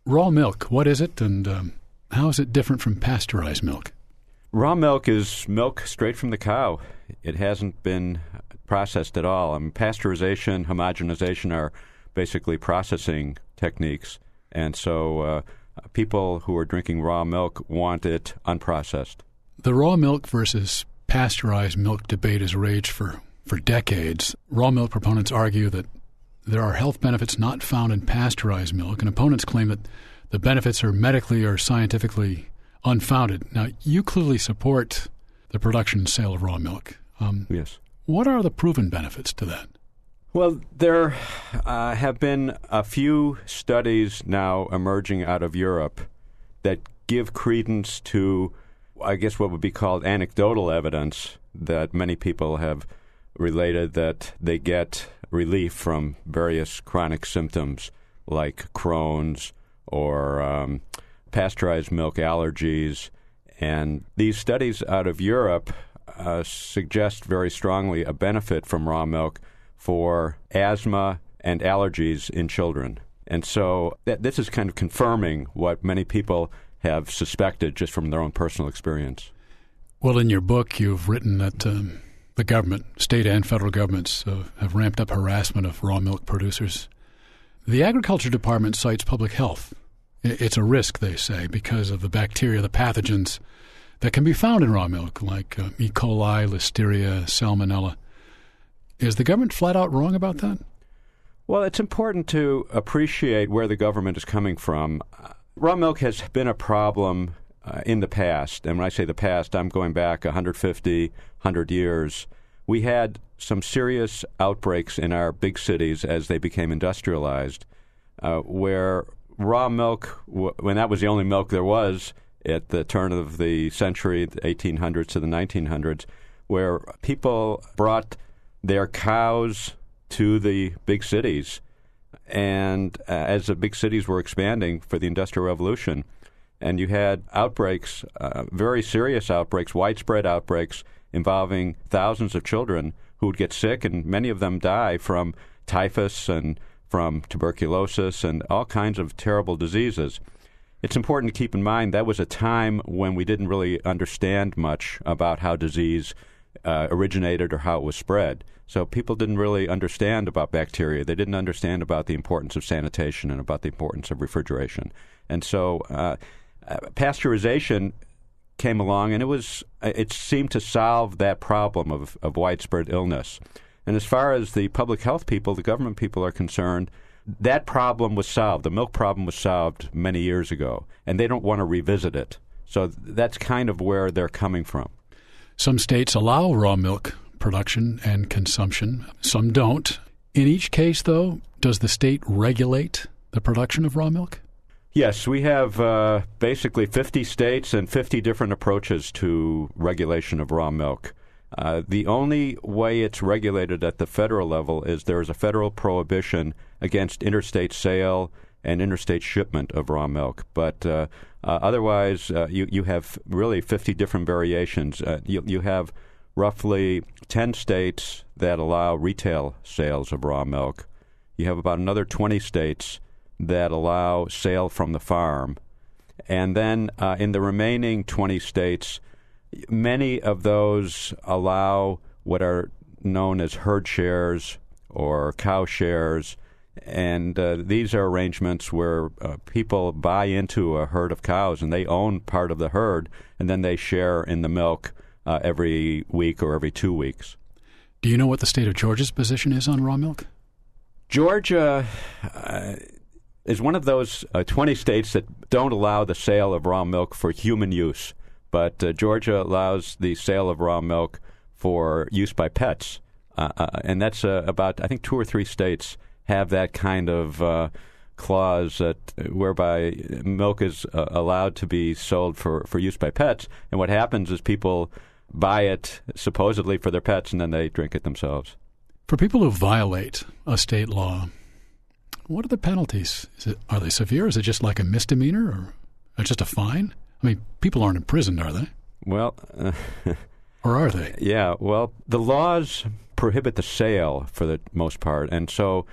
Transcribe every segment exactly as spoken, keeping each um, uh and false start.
Raw milk, what is it, and um, how is it different from pasteurized milk? Raw milk is milk straight from the cow. It hasn't been processed at all. I mean, pasteurization, homogenization are basically processing techniques, and so uh, people who are drinking raw milk want it unprocessed. The raw milk versus pasteurized milk debate has raged for, for decades. Raw milk proponents argue that there are health benefits not found in pasteurized milk, and opponents claim that the benefits are medically or scientifically unfounded. Now, you clearly support the production and sale of raw milk. Um, yes. What are the proven benefits to that? Well, there uh, have been a few studies now emerging out of Europe that give credence to, I guess, what would be called anecdotal evidence that many people have related that they get relief from various chronic symptoms like Crohn's or um, pasteurized milk allergies. And these studies out of Europe uh, suggest very strongly a benefit from raw milk for asthma and allergies in children. And so th- this is kind of confirming what many people have suspected just from their own personal experience. Well, in your book, you've written that um, the government, state and federal governments, uh, have ramped up harassment of raw milk producers. The Agriculture Department cites public health. It's a risk, they say, because of the bacteria, the pathogens that can be found in raw milk, like uh, E. coli, Listeria, Salmonella. Is the government flat out wrong about that? Well, it's important to appreciate where the government is coming from. Uh, raw milk has been a problem uh, in the past. And when I say the past, I'm going back one hundred fifty, one hundred years. We had some serious outbreaks in our big cities as they became industrialized, uh, where raw milk, w- when that was the only milk there was at the turn of the century, the eighteen hundreds to the nineteen hundreds, where people brought their cows to the big cities. And uh, as the big cities were expanding for the Industrial Revolution, and you had outbreaks, uh, very serious outbreaks, widespread outbreaks involving thousands of children who would get sick, and many of them die from typhus and from tuberculosis and all kinds of terrible diseases. It's important to keep in mind that was a time when we didn't really understand much about how disease uh, originated or how it was spread. So people didn't really understand about bacteria. They didn't understand about the importance of sanitation and about the importance of refrigeration. And so uh, uh, pasteurization came along, and it was it seemed to solve that problem of, of widespread illness. And as far as the public health people, the government people are concerned, that problem was solved. The milk problem was solved many years ago, and they don't want to revisit it. So that's kind of where they're coming from. Some states allow raw milk production and consumption. Some don't. In each case, though, does the state regulate the production of raw milk? Yes, we have uh, basically fifty states and fifty different approaches to regulation of raw milk. Uh, the only way it's regulated at the federal level is there is a federal prohibition against interstate sale and interstate shipment of raw milk. But uh, uh, otherwise, uh, you, you have really fifty different variations. Uh, you, you have roughly ten states that allow retail sales of raw milk. You have about another twenty states that allow sale from the farm. And then uh, in the remaining twenty states, many of those allow what are known as herd shares or cow shares. And uh, these are arrangements where uh, people buy into a herd of cows and they own part of the herd, and then they share in the milk uh, every week or every two weeks. Do you know what the state of Georgia's position is on raw milk? Georgia uh, is one of those uh, twenty states that don't allow the sale of raw milk for human use. But uh, Georgia allows the sale of raw milk for use by pets. Uh, uh, and that's uh, about, I think, two or three states have that kind of uh, clause that, whereby milk is uh, allowed to be sold for, for use by pets. And what happens is people buy it supposedly for their pets, and then they drink it themselves. For people who violate a state law, what are the penalties? Is it, are they severe? Is it just like a misdemeanor or, or just a fine? I mean, people aren't imprisoned, are they? Well, uh, or are they? Yeah, well, the laws prohibit the sale for the most part, and so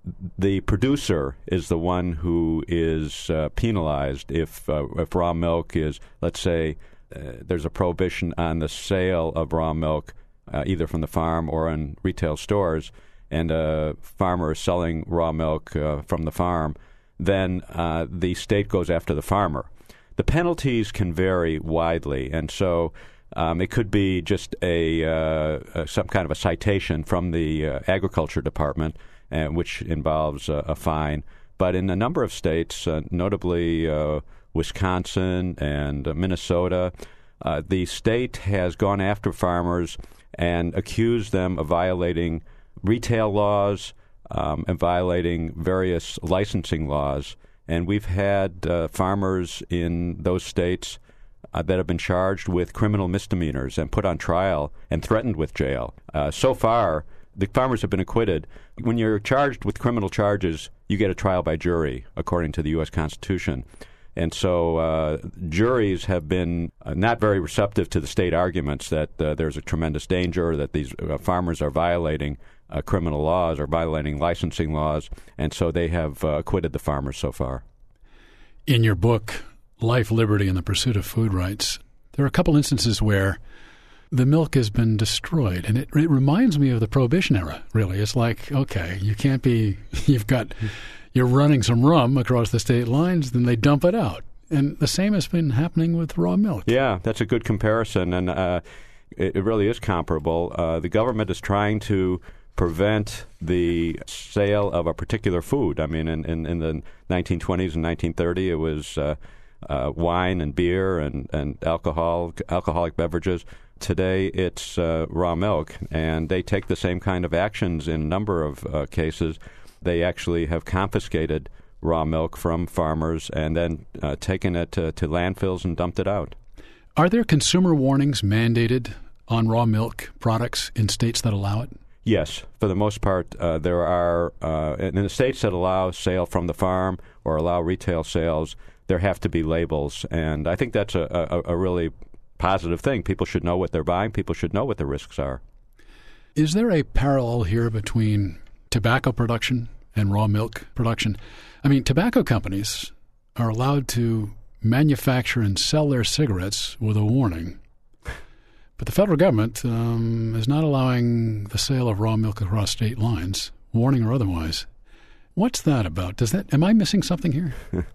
the producer is the one who is uh, penalized if uh, if raw milk is, let's say, uh, there's a prohibition on the sale of raw milk uh, either from the farm or in retail stores, and a farmer is selling raw milk uh, from the farm, then uh, the state goes after the farmer. The penalties can vary widely, and so um, it could be just a, uh, a some kind of a citation from the uh, Agriculture Department, uh, which involves uh, a fine. But in a number of states, uh, notably uh, Wisconsin and uh, Minnesota, uh, the state has gone after farmers and accused them of violating retail laws um, and violating various licensing laws. And we've had uh, farmers in those states uh, that have been charged with criminal misdemeanors and put on trial and threatened with jail. Uh, so far, the farmers have been acquitted. When you're charged with criminal charges, you get a trial by jury, according to the U S Constitution. And so uh, juries have been uh, not very receptive to the state arguments that uh, there's a tremendous danger, that these uh, farmers are violating uh, criminal laws or violating licensing laws, and so they have uh, acquitted the farmers so far. In your book, Life, Liberty, and the Pursuit of Food Rights, there are a couple instances where the milk has been destroyed, and it, it reminds me of the Prohibition era, really. It's like, okay, you can't be, you've got, you're running some rum across the state lines, then they dump it out. And the same has been happening with raw milk. Yeah, that's a good comparison, and uh, it, it really is comparable. Uh, the government is trying to prevent the sale of a particular food. I mean, in, in, in the nineteen twenties and nineteen thirty, it was uh, uh, wine and beer and, and alcohol, alcoholic beverages. Today, it's uh, raw milk, and they take the same kind of actions in a number of uh, cases. They actually have confiscated raw milk from farmers and then uh, taken it to, to landfills and dumped it out. Are there consumer warnings mandated on raw milk products in states that allow it? Yes, for the most part, uh, there are, uh, in the states that allow sale from the farm or allow retail sales, there have to be labels, and I think that's a, a, a really positive thing. People should know what they're buying. People should know what the risks are. Is there a parallel here between tobacco production and raw milk production? I mean, tobacco companies are allowed to manufacture and sell their cigarettes with a warning. But the federal government um, is not allowing the sale of raw milk across state lines, warning or otherwise. What's that about? Does that? Am I missing something here?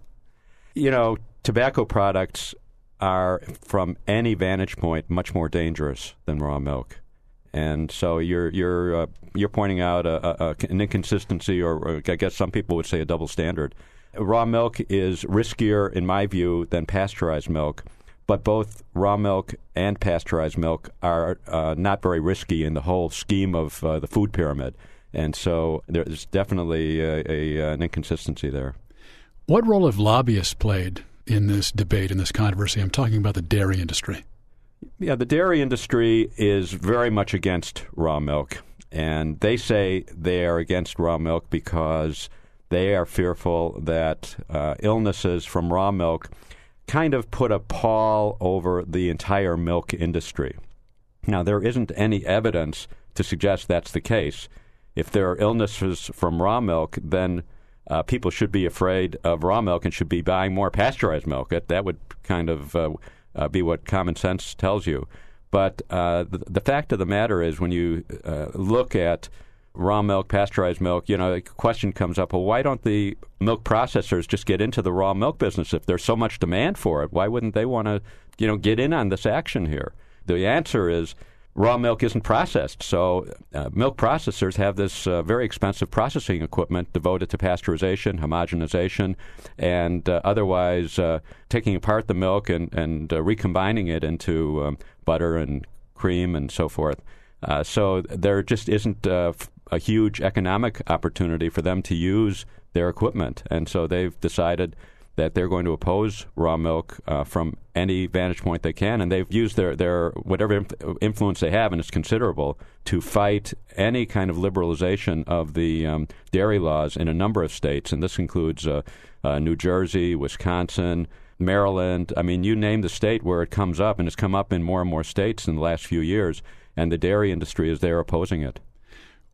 You know, tobacco products are, from any vantage point, much more dangerous than raw milk, and so you're you're uh, you're pointing out a, a, an inconsistency, or, or I guess some people would say a double standard. Raw milk is riskier, in my view, than pasteurized milk. But both raw milk and pasteurized milk are uh, not very risky in the whole scheme of uh, the food pyramid. And so there's definitely a, a, an inconsistency there. What role have lobbyists played in this debate, in this controversy? I'm talking about the dairy industry. Yeah, the dairy industry is very much against raw milk. And they say they are against raw milk because they are fearful that uh, illnesses from raw milk kind of put a pall over the entire milk industry. Now, there isn't any evidence to suggest that's the case. If there are illnesses from raw milk, then uh, people should be afraid of raw milk and should be buying more pasteurized milk. That, that would kind of uh, uh, be what common sense tells you. But uh, the, the fact of the matter is, when you uh, look at raw milk, pasteurized milk, you know, the question comes up, well, why don't the milk processors just get into the raw milk business? If there's so much demand for it, why wouldn't they want to, you know, get in on this action here? The answer is raw milk isn't processed. So uh, milk processors have this uh, very expensive processing equipment devoted to pasteurization, homogenization, and uh, otherwise uh, taking apart the milk and, and uh, recombining it into um, butter and cream and so forth. Uh, so there just isn't uh, a huge economic opportunity for them to use their equipment. And so they've decided that they're going to oppose raw milk uh, from any vantage point they can. And they've used their, their whatever inf- influence they have, and it's considerable, to fight any kind of liberalization of the um, dairy laws in a number of states. And this includes uh, uh, New Jersey, Wisconsin, Maryland. I mean, you name the state where it comes up, and it's come up in more and more states in the last few years. And the dairy industry is there opposing it.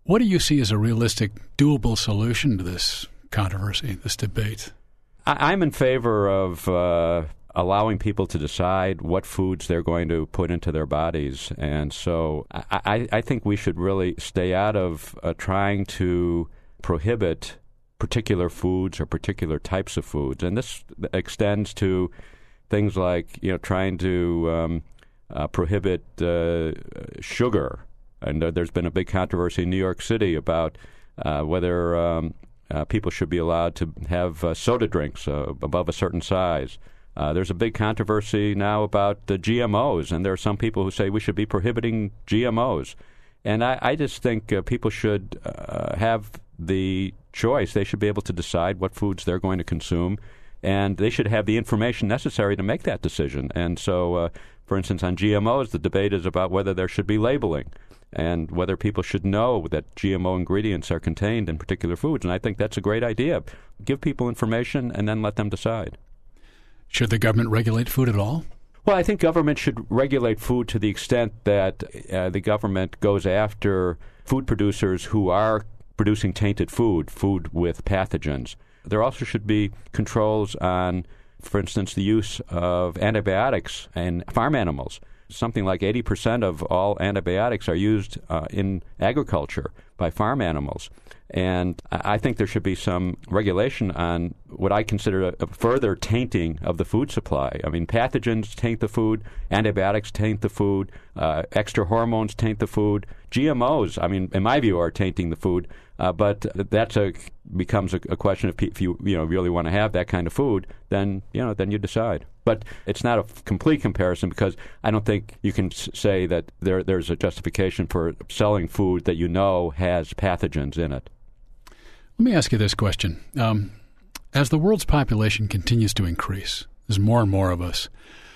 What do you see as a realistic, doable solution to this controversy, this debate? I, I'm in favor of uh, allowing people to decide what foods they're going to put into their bodies. And so I, I, I think we should really stay out of uh, trying to prohibit particular foods or particular types of foods. And this extends to things like, you know, trying to um, uh, prohibit uh, sugar. And uh, there's been a big controversy in New York City about uh, whether um, uh, people should be allowed to have uh, soda drinks uh, above a certain size. Uh, there's a big controversy now about the G M Os, and there are some people who say we should be prohibiting G M Os. And I, I just think uh, people should uh, have the choice. They should be able to decide what foods they're going to consume, and they should have the information necessary to make that decision. And so, uh, for instance, on G M Os, the debate is about whether there should be labeling and whether people should know that G M O ingredients are contained in particular foods. And I think that's a great idea. Give people information and then let them decide. Should the government regulate food at all? Well, I think government should regulate food to the extent that uh, the government goes after food producers who are producing tainted food, food with pathogens. There also should be controls on, for instance, the use of antibiotics in farm animals. Something like eighty percent of all antibiotics are used uh, in agriculture by farm animals. And I think there should be some regulation on what I consider a, a further tainting of the food supply. I mean, pathogens taint the food, antibiotics taint the food, uh, extra hormones taint the food. G M Os, I mean, in my view, are tainting the food. Uh, but that's a becomes a, a question of pe- if you you know really want to have that kind of food, then you know then you decide. But it's not a f- complete comparison because I don't think you can s- say that there there's a justification for selling food that you know has pathogens in it. Let me ask you this question. Um, as the world's population continues to increase, there's more and more of us,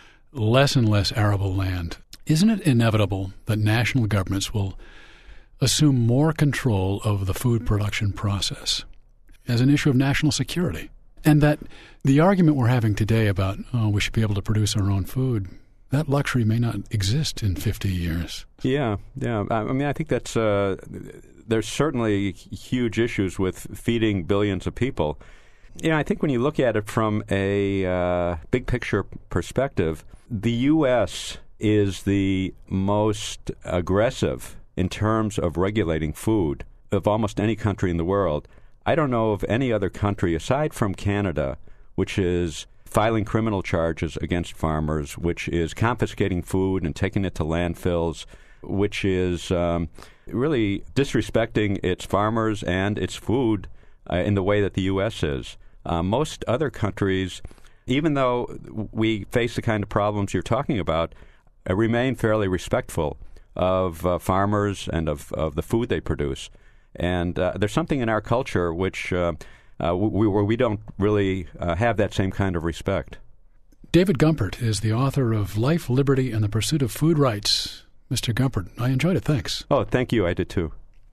less and less arable land, isn't it inevitable that national governments will assume more control of the food production process as an issue of national security? And that the argument we're having today about, oh, we should be able to produce our own food, that luxury may not exist in fifty years. Yeah, yeah. I mean, I think that's uh, there's certainly huge issues with feeding billions of people. Yeah, I think when you look at it from a uh, big picture perspective, the U S is the most aggressive in terms of regulating food of almost any country in the world. I don't know of any other country aside from Canada, which is filing criminal charges against farmers, which is confiscating food and taking it to landfills, which is um, really disrespecting its farmers and its food uh, in the way that the U S is. Uh, most other countries, even though we face the kind of problems you're talking about, uh, remain fairly respectful of uh, farmers and of, of the food they produce. And uh, there's something in our culture which uh, uh, we, where we don't really uh, have that same kind of respect. David Gumpert is the author of Life, Liberty, and the Pursuit of Food Rights. Mister Gumpert, I enjoyed it. Thanks. Oh, thank you. I did too.